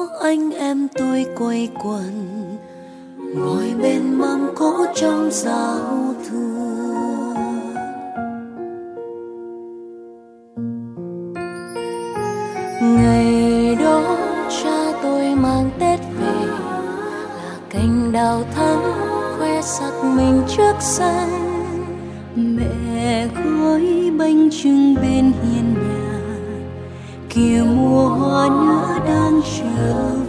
anh em tôi quây quần ngồi bên mâm cỗ trong giao thừa. Ngày đó cha tôi mang Tết về là cành đào thắm khoe sắc mình trước sân. Mẹ gói bánh chưng bên hiên nhà, kìa mùa hoa nữa đang chờ.